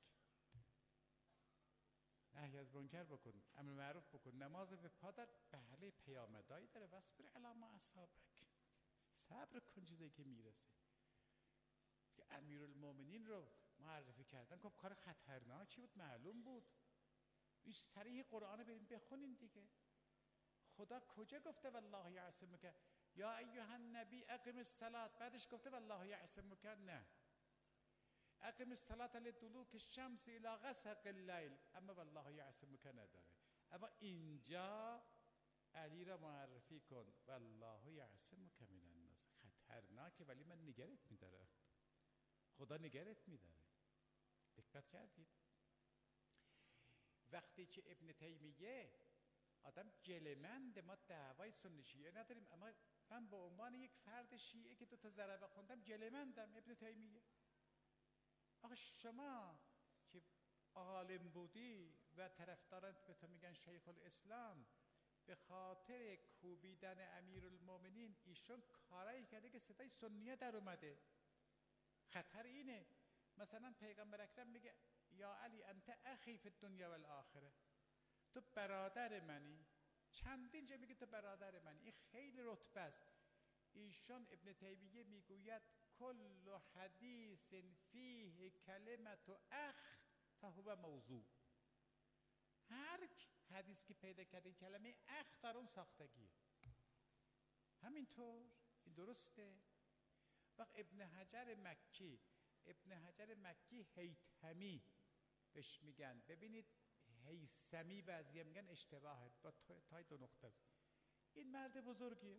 نهی از منکر بکن، امر معروف بکن، نماز به پا در. بله پیامدایی داره. واصبر علی ما اصابک، صبر کن چیزی که میرسه. که امیرالمومنین رو معرفی کردن خب کار خطرناکی بود، معلوم بود. این صریح قرآن رو بریم بخونین دیگه. خدا کجا گفته والله یعصمک یا ایها النبی اقم الصلاة، بعدش گفته والله یعصمک؟ نه، اقم الصلاة لدلوک الشمس الی غسق اللیل، اما والله یعصمک نداره. اما اینجا علی را معرفی کن والله یعصمک من الناس. خطرناکه ولی من نگرت میداره، خدا نگرت میداره. دقت کردید؟ وقتی که ابن تیمیه آدم جلمند، ما دعوای سنی شیعه نداریم، اما من به عنوان یک فرد شیعه که دو تا ضربه خوندم جلمندم. ابن تیمیه آخه شما که عالم بودی و طرفدارت به تو میگن شیخ الاسلام، به خاطر کوبیدن امیرالمومنین ایشون کارایی کرده که صدای سنیه در اومده. خطر اینه. مثلا پیغمبر اکرم میگه یا علی انت اخی فی الدنیا والآخره، تو برادر منی. چندین جا میگه تو برادر منی. این خیلی رتبه است. ایشان ابن تیمیه میگوید کل حدیث فیه کلمت اخ فهو موضوع. هر حدیث که پیدا کرده کلمه اخ در اون ساختگیه. همینطور این درسته. وقت ابن حجر مکی، ابن حجر مکی هیثمی بهش میگن. ببینید هیثمی بعضی میگن اشتباهه، با تای دو نقطه است. این مرد بزرگیه.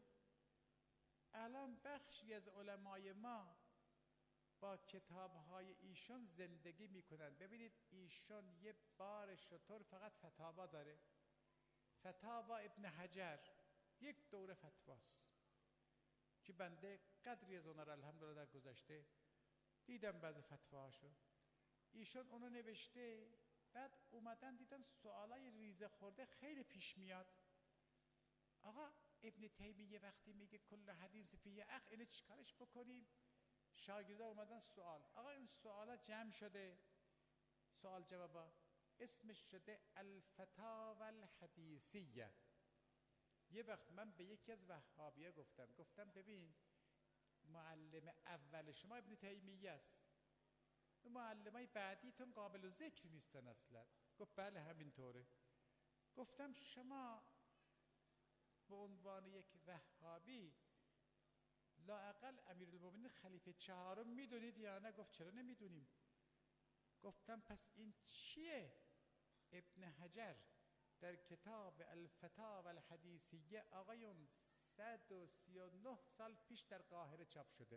الان بخشی از علمای ما با کتابهای ایشون زندگی میکنن. ببینید ایشون یه بار شطور فقط فتاوا داره، فتاوا ابن حجر، یک دوره فتواست که بنده قدری از اونها را الحمدلله در گذشته دیدم. بعض فتواهاشو ایشون اونو نوشته، بعد اومدن دیدن سوالای ریزه خورده خیلی پیش میاد. آقا ابن تیمیه وقتی میگه کل حدیث فیه اخ، اینو چیکارش بکنیم؟ شاگردا اومدن سوال. آقا این سوالا جمع شده، سوال جوابا اسمش شده الفتاوی الحدیثیه. یه وقت من به یکی از وهابیه گفتم گفتم ببین معلم اول شما ابن تیمیه است، معلمای بعدیتون قابل ذکر نیستن اصلا. گفت بله همینطوره. گفتم شما به عنوان یک وهابی لااقل امیرالمومنین خلیفه چهارم میدونید یا نه؟ گفت چرا نمیدونیم. گفتم پس این چیه؟ ابن حجر در کتاب الفتاوی الحدیثیه آقایون صد و سی و نه سال پیش در قاهره چاپ شده.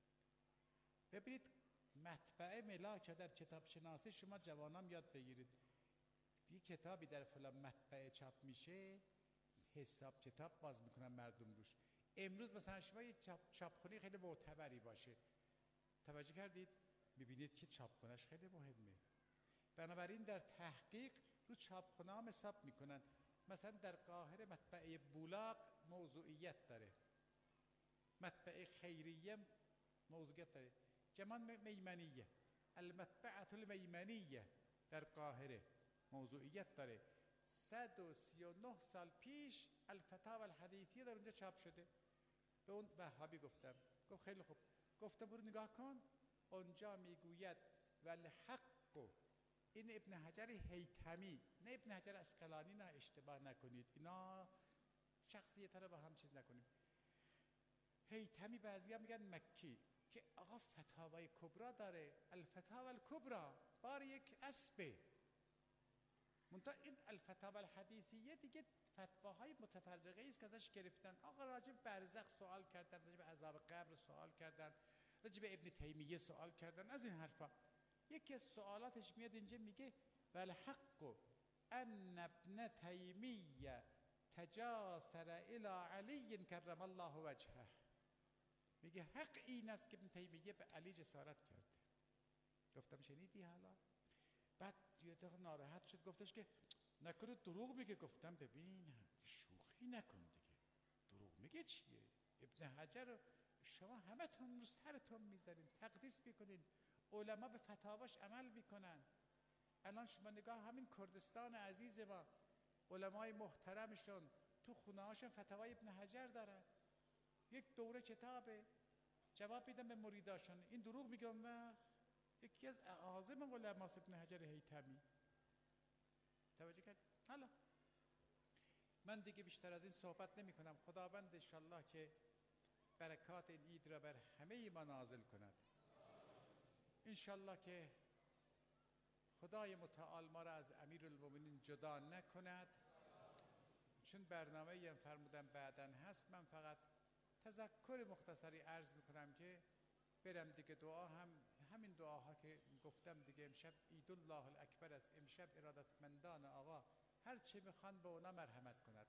ببینید مطبعه ملاک در کتاب شناسی شما جوانان یاد بگیرید. یه کتابی در فلان مطبعه چاپ میشه، حساب کتاب باز میکنن مردم روش. امروز مثلا شما یه چاپ چاپخونه خیلی معتبری باشه، توجه کردید؟ میبینید که چاپخونه‌اش خیلی مهمه. بنابراین در تحقیق رو چاپخونه ها حساب میکنن. مثلا در قاهره مطبعه بولاق موضوعیت داره، مطبعه خیریه موضوعیت داره، جمان میمنیه، المطبعه المیمنیه در قاهره موضوعیت داره. صد و سی و نه سال پیش الفتاوی الحدیثیه در اونجا چاپ شده. به اون وهابی گفتم، گفت خیلی خوب. گفتم برو نگاه کن، اونجا میگوید والحق. این ابن حجر هیثمی، نه ابن حجر اسقلانی، نه اشتباه نکنید، اینا شخصیت رو با هم چیز نکنیم. هیثمی بعضی هم میگن مکی که آقا فتاوای کبرا داره. الفتاوی الکبرا بار یک اسبه، منتها این الفتاوی الحدیثیه دیگه فتواهای متفرقه است که ازش گرفتن. آقا راجع به برزخ سوال کردن، راجع به عذاب قبر سوال کردن، راجع به ابن تیمیه سوال کردن، از این حرفا. یکی از سوالاتش میاد اینجا میگه والحق ان ابن تیمیه تجاسر الى علی کرم الله وجهه. میگه حق این است که ابن تیمیه به علی جسارت کرده. گفتم شنیدی حالا؟ بعد یه دقیقه ناراحت شد، گفتش که نکنه دروغ میگه. گفتم ببین شوخی نکن دیگه، دروغ میگه چیه؟ ابن حجر رو شما همه تون رو سرتون میذارین، تقدیس میکنین، علما به فتاواش عمل میکنن. الان شما نگاه همین کردستان عزیز ما، علمای محترمشون تو خونه هاشون فتاوای ابن حجر دارن، یک دوره کتابه، جواب میدن به مریداشون. این دروغ میگم و یکی از اعاظم علماست ابن حجر هیثمی. توجه کرد؟ حالا من دیگه بیشتر از این صحبت نمی کنم. خداوند انشالله که برکات این عید را بر همه ما نازل کند. انشالله که خدای متعال ما را از امیرالمومنین جدا نکند. چون برنامه هم فرمودم بعدن هست، من فقط تذکر مختصری عرض میکنم که برم دیگه. دعا هم همین دعاها که گفتم دیگه. امشب عید الله الاکبر است. امشب ارادتمندان آقا هر چه میخوان به اونا مرحمت کند،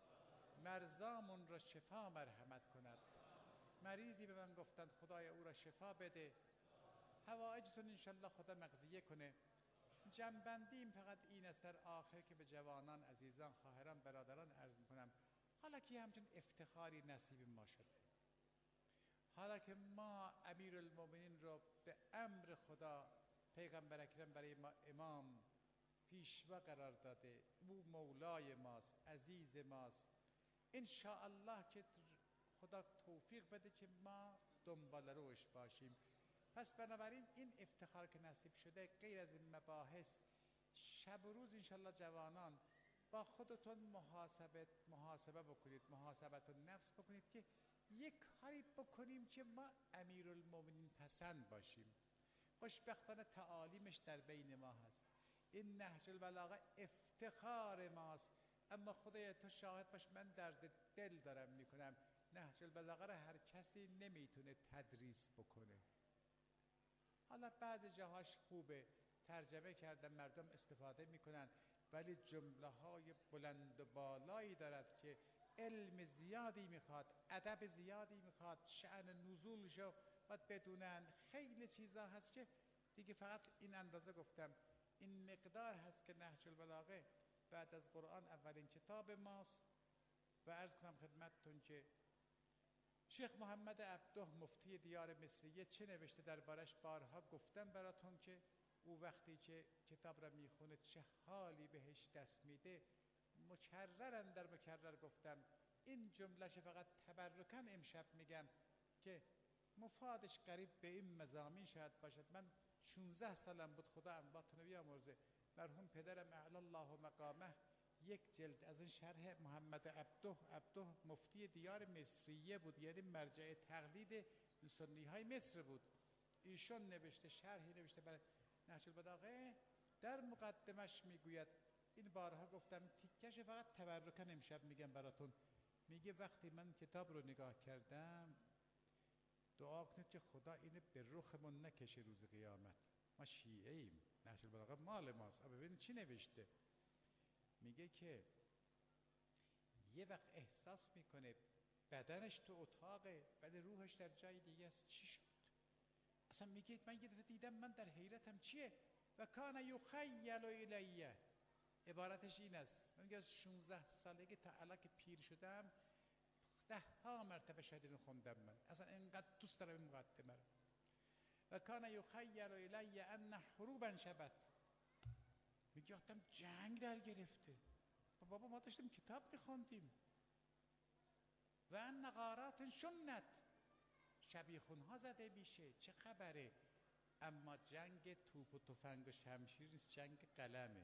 مرزامون را شفا مرحمت کند. مریضی به من گفتند خدای او را شفا بده، حوائجتون انشالله خدا مقضیه کنه. جنبندیم فقط این است در آخر که به جوانان، عزیزان، خواهران، برادران عرض میکنم حالا که همچون افتخاری نصیب ما شد، حالا که ما امیرالمومنین رو به امر خدا پیغمبر اکرم برای ما امام پیشوا قرار داده، او مولای ماست، عزیز ماست، انشاءالله که خدا توفیق بده که ما دنبال روش باشیم. پس بنابراین این افتخار که نصیب شده، غیر از این مباحث، شب و روز انشاءالله جوانان با خودتون محاسبه محاسبه بکنید، محاسبت النفس بکنید که یک کاری بکنیم که ما امیرالمومنین پسند باشیم. خوشبختانه تعالیمش در بین ما هست. این نهج البلاغه افتخار ماست، اما خدای تو شاهد باش من درد دل دارم میکنم. نهج البلاغه را هر کسی نمیتونه تدریس بکنه. حالا بعض جاهاش خوبه، ترجمه کردن مردم استفاده میکنن، ولی جمله های بلند و بالایی دارد که علم زیادی میخواد، ادب زیادی میخواد، شأن نزولشو باید بدونن. خیلی چیزا هست که دیگه فقط این اندازه گفتم. این مقدار هست که نهج البلاغه بعد از قرآن اولین کتاب ماست. و عرض کنم خدمتتون که شیخ محمد عبده مفتی دیار مصریه چه نوشته دربارش بارها گفتم براتون که او وقتی که کتاب را میخونه چه حالی بهش دست میده. مکررن در مکرر گفتم. این جملهش فقط تبرکاً امشب میگم که مفادش قریب به این مضامین شاید باشد. من شانزده سالم بود، خدا امواتونو بیامرزه، مرحوم پدرم اعلی الله مقامه یک جلد از این شرح محمد عبده عبده مفتی دیار مصریه بود، یعنی مرجع تقلید سنی های مصر بود. ایشون نوشته، شرحی نوشته برای نهج البلاغه. در مقدمش میگوید، این بارها گفتم، تیکش فقط تبرکاً امشب میگم براتون. میگه وقتی من کتاب رو نگاه کردم دعا کنید که خدا اینو به رخمون نکشه روز قیامت. ما شیعه ایم، نهج البلاغه مال ماست. ببینید چی نوشته. میگه که یه وقت احساس میکنه بدنش تو اتاقه ولی روحش در جای دیگه است. چی شد؟ اصلا میگه من یه دفعه دیدم، من در حیرتم. چیه؟ و کان یخیل الیه. عبارتش این است. میگه از شانزده سالگی تا الان که پیر شدم ده ها مرتبه شاید اینو خوندم. من اصلا اینقدر دوست دارم این مقدمه رو. و کان یخیل الیه ان حروبا شبت. میگه آدم جنگ در گرفته. بابا ما داشتیم کتاب میخوندیم. و ان غارات شنت، شبیخون ها زده میشه، چه خبره؟ اما جنگ توپ و تفنگ و شمشیر نیست، جنگ قلمه،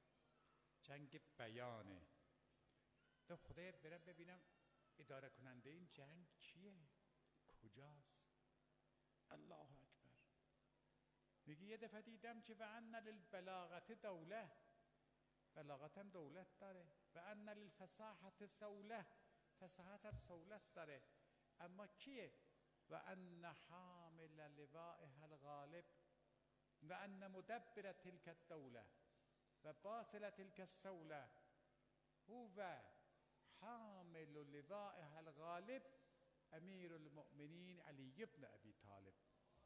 جنگ بیانه. تو خدای برم ببینم اداره کننده این جنگ کیه، کجاست. الله اکبر. میگه یه دفعه دیدم که و ان للبلاغت دوله، بلاغت هم دولت داره. و ان للفصاحت سوله، فصاحت هم سولت داره. اما کیه؟ و ان حامل لوائها الغالب و ان مدبر تلك الدوله و باطل تلك السوله هو حامل لوائها الغالب امیر المؤمنین علی بن ابی طالب.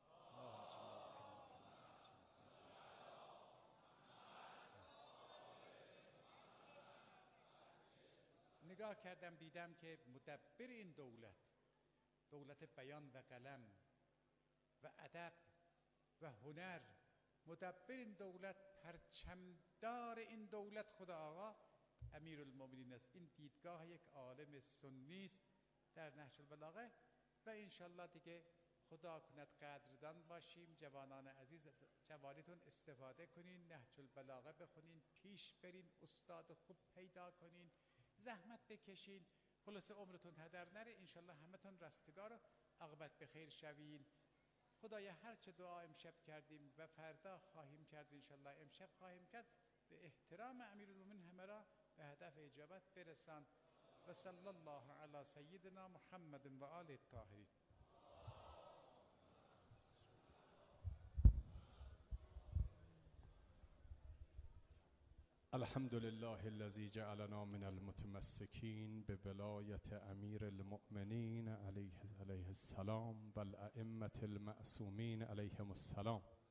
نگاه کردم دیدم که مدبر این دولت، دولت بیان و قلم و ادب و هنر، مدبر این دولت، پرچمدار این دولت خدا آقا امیر المؤمنین است. این دیدگاه یک عالم سنی است در نهج البلاغه و انشالله دیگه خدا کند قدردان باشیم. جوانان عزیز، جوانیتون استفاده کنین، نهج البلاغه بخونین، پیش برین، استاد خوب پیدا کنین، زحمت بکشین، خلاص عمرتون هدر نره. انشالله همتون رستگار و عاقبت بخیر شوین. خدایا هر چه دعا امشب کردیم و فردا خواهیم کرد، انشالله امشب خواهیم کرد، به احترام امیرالمومنین همه را به هدف اجابت برسان. و صلی الله علی سیدنا محمد و آله الطاهرین. الحمد لله الذي جعلنا من المتمسكين بولایت امیر المؤمنین علیه علیه السلام و الائمة المعصومین علیهم السلام.